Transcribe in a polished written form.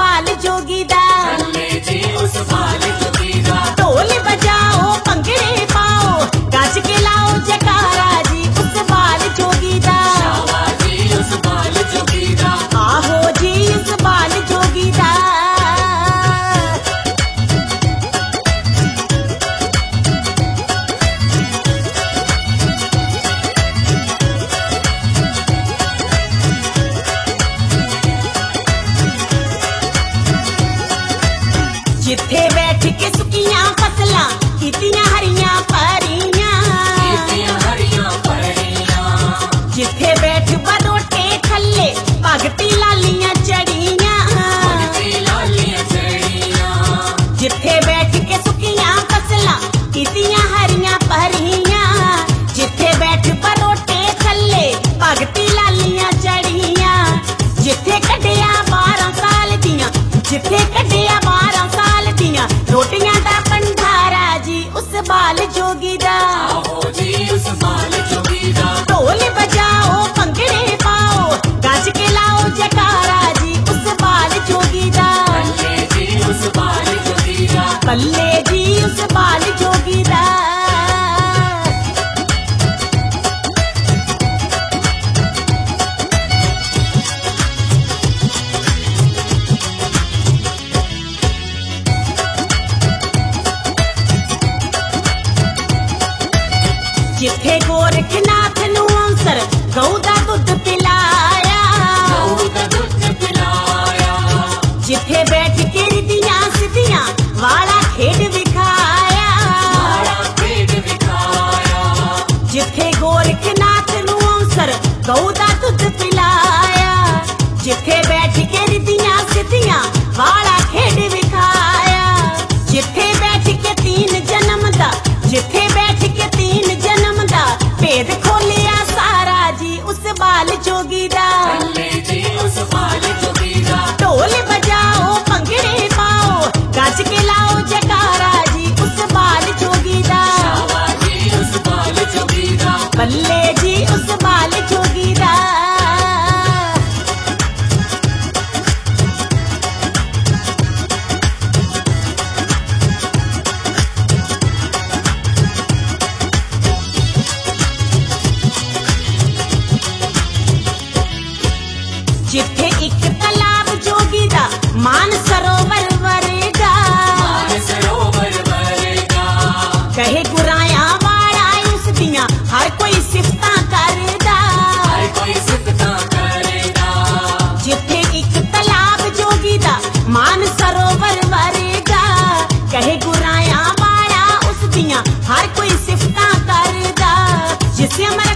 बाल जोगी दा। चले जी उस बाल जोगी दा। ढोल बजाओ भंगड़े पाओ गज के लाओ जयकारा जी उस बाल जोगी दा। शाबाश जी उस बाल जोगी दा। आहो जी उस बाल जोगी दा। जिथे बैठ के सुकियां फसलां कीतियां हरियां परियां। कीतियां हरियां परियां। जिथे बैठ बरोटे थल्ले भगती लालियां चढ़ियां। भगती लालियां चढ़ियां। जिथे बैठ के सुकियां फसलां कीतियां हरियां परियां। जिथे बैठ बरोटे थल्ले भगती लालियां चढ़ियां। जिथे कड्डिया 12 साल दियां जिथे कड्डिया 12 साल दियां रोटियां दा भंडारा जी उस बाल जोगी दा। आहो जी उस बाल जोगी दा। ढोल बजाओ भंगड़े पाओ गज के लाओ जयकारा जी उस बाल जोगी दा। चले जी उस बाल जोगी दा। बल्ले जी उस बाल जोगी दा। जिथे गोरखनाथ नू अंसर गऊ दा दुध पिलाया। गऊ दा दुध पिलाया। जिथे बैठ के रिदियां सिद्धियां वाला खेड विखाया। वाला खेड विखाया। जिथे गोरखनाथ नू अंसर गऊ दा दुध पिलाया। जिथे बैठ के रिदियां सिद्धियां वाला खेड विखाया। जिथे बैठ के 3 जन्म दा जिथे बैठ के 3 जन्म दा भेद खोलिया सारा जी उस बाल जोगी दा। चले जी उस बाल जोगी दा। ढोल बजाओ भंगड़े पाओ गज के लाओ जयकारा जी उस बाल जोगी दा। शाबाश जी उस बाल जोगी दा। बल्ले जी उस बाल जोगी दा। जिथे एक तालाब जोगी दा मान सरोवर वरेगा। मान सरोवर वरेगा। कहे गुराया वाला उस दियां हर कोई सिफतां करदा। हर कोई सिफतां करेगा। जिथे एक तालाब जोगी दा मान सरोवर वरेगा। कहे गुराया वाला उस दियां हर कोई सिफतां करदा। जिसे